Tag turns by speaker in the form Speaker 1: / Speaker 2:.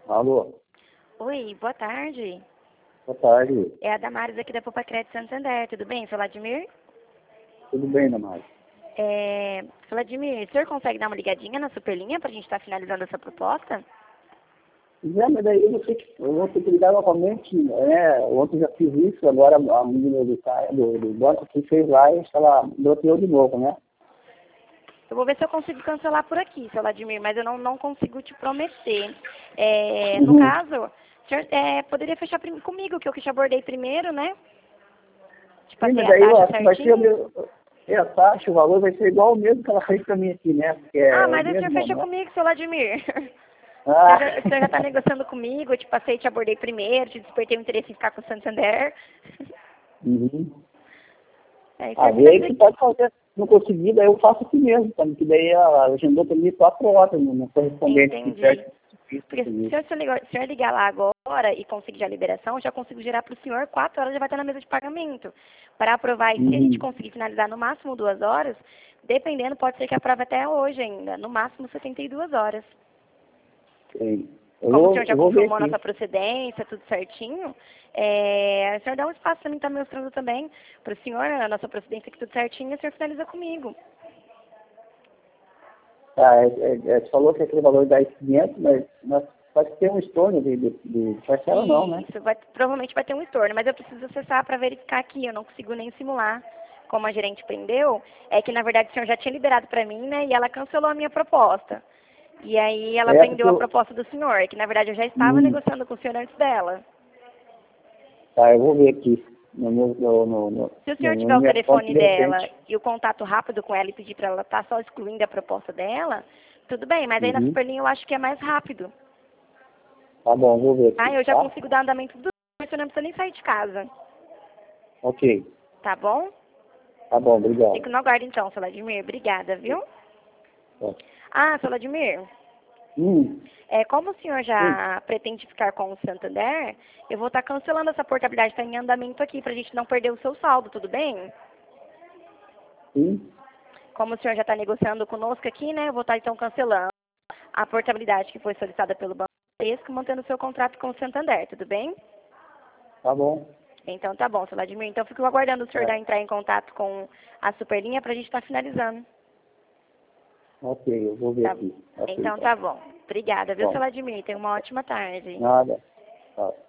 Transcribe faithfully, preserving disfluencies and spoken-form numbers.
Speaker 1: Alô,
Speaker 2: Oi, boa tarde.
Speaker 1: boa tarde.
Speaker 2: É a Damares aqui da Poupa Crédito Santander, tudo bem, seu Vladimir?
Speaker 1: Tudo bem, Damari?
Speaker 2: É, Vladimir, o senhor consegue dar uma ligadinha na Superlinha para a gente estar finalizando essa proposta?
Speaker 1: Já, mas daí eu vou ter que, eu vou ter que ligar novamente, né? Ontem já fiz isso, agora a menina do, ca- do, do banco que fez lá e ela bloqueou de novo, né?
Speaker 2: Eu vou ver se eu consigo cancelar por aqui, seu Vladimir, mas eu não, não consigo te prometer. É, no
Speaker 1: Uhum.
Speaker 2: caso, o senhor é, poderia fechar prim- comigo, que eu que te abordei primeiro, né? Te
Speaker 1: Sim,
Speaker 2: passei
Speaker 1: mas
Speaker 2: a
Speaker 1: daí eu
Speaker 2: taxa
Speaker 1: acho que vai ser o
Speaker 2: certinho.
Speaker 1: mesmo, é, a taxa, o valor vai ser igual o mesmo que ela fez pra mim aqui, né? Porque
Speaker 2: Ah,
Speaker 1: é o
Speaker 2: mas aí o senhor
Speaker 1: mesmo,
Speaker 2: fecha
Speaker 1: né?
Speaker 2: comigo, seu Vladimir. O
Speaker 1: Ah,
Speaker 2: senhor já, o senhor já está negociando comigo, eu te passei, te abordei primeiro, te despertei o interesse em ficar com o Santander.
Speaker 1: uhum.
Speaker 2: Aí o
Speaker 1: Ah,
Speaker 2: senhor
Speaker 1: vê aí
Speaker 2: finaliza
Speaker 1: que
Speaker 2: aqui.
Speaker 1: pode fazer. Se não conseguir, daí eu faço aqui mesmo, sabe? Que daí ela agendou pra mim quatro horas no, no correspondente aqui
Speaker 2: Entendi.
Speaker 1: perto.
Speaker 2: Porque se o senhor, ligar, se o senhor ligar lá agora e conseguir já a liberação, eu já consigo gerar para o senhor quatro horas, já vai estar na mesa de pagamento. Para aprovar, e se a gente
Speaker 1: Uhum.
Speaker 2: conseguir finalizar no máximo duas horas, dependendo, pode ser que aprove até hoje ainda, no máximo setenta e duas horas.
Speaker 1: Sim. Eu
Speaker 2: Como o
Speaker 1: vou,
Speaker 2: senhor já
Speaker 1: eu vou ver
Speaker 2: confirmou a
Speaker 1: aqui.
Speaker 2: nossa procedência, tudo certinho, é, o senhor dá um espaço para mim estar mostrando também para o senhor a nossa procedência, que tudo certinho, e o senhor finaliza comigo.
Speaker 1: Tá, é, é, é, você falou que aquele valor dá quinhentos, mas, mas pode ter um estorno de, de, de parcela não, né?
Speaker 2: Isso, vai, provavelmente vai ter um estorno, mas eu preciso acessar para verificar aqui, eu não consigo nem simular. Como a gerente prendeu, é que na verdade o senhor já tinha liberado para mim, né, e ela cancelou a minha proposta. E aí ela
Speaker 1: É porque
Speaker 2: prendeu a
Speaker 1: eu,
Speaker 2: proposta do senhor, que na verdade eu já estava
Speaker 1: hum,
Speaker 2: negociando com o senhor antes dela.
Speaker 1: tá, eu vou ver aqui no meu, no, no, no,
Speaker 2: Se o senhor
Speaker 1: no,
Speaker 2: tiver
Speaker 1: no
Speaker 2: o
Speaker 1: minha conta
Speaker 2: telefone
Speaker 1: de
Speaker 2: dela
Speaker 1: repente.
Speaker 2: e o contato rápido com ela e pedir para ela estar só excluindo a proposta dela, tudo bem, mas aí na
Speaker 1: Uhum.
Speaker 2: Superlinha eu acho que é mais rápido.
Speaker 1: Tá bom, vou ver
Speaker 2: Ah,
Speaker 1: aqui,
Speaker 2: eu já
Speaker 1: tá?
Speaker 2: consigo dar andamento do mas você não precisa nem sair de casa,
Speaker 1: Ok,
Speaker 2: tá bom?
Speaker 1: tá bom, obrigado.
Speaker 2: Fico no aguardo então, seu Vladimir. Obrigada, viu?
Speaker 1: Tá.
Speaker 2: Ah, seu Vladimir,
Speaker 1: Hum,
Speaker 2: é, como o senhor
Speaker 1: sim,
Speaker 2: já pretende ficar com o Santander, eu vou estar cancelando essa portabilidade que está em andamento aqui para a gente não perder o seu saldo, tudo bem?
Speaker 1: sim,
Speaker 2: Como o senhor já está negociando conosco aqui, né, eu vou estar então cancelando a portabilidade que foi solicitada pelo Banco Bradesco, mantendo o seu contrato com o Santander, tudo bem?
Speaker 1: tá bom.
Speaker 2: Então tá bom, seu Vladimir. Então fico aguardando o senhor
Speaker 1: É,
Speaker 2: dar entrar em contato com a Superlinha para a gente estar finalizando.
Speaker 1: ok, eu vou ver
Speaker 2: Tá?
Speaker 1: aqui. Ok,
Speaker 2: Então
Speaker 1: então.
Speaker 2: tá bom. Obrigada, viu, seu
Speaker 1: Bom,
Speaker 2: Vladimir? Tenha uma ótima tarde.
Speaker 1: nada. Tá.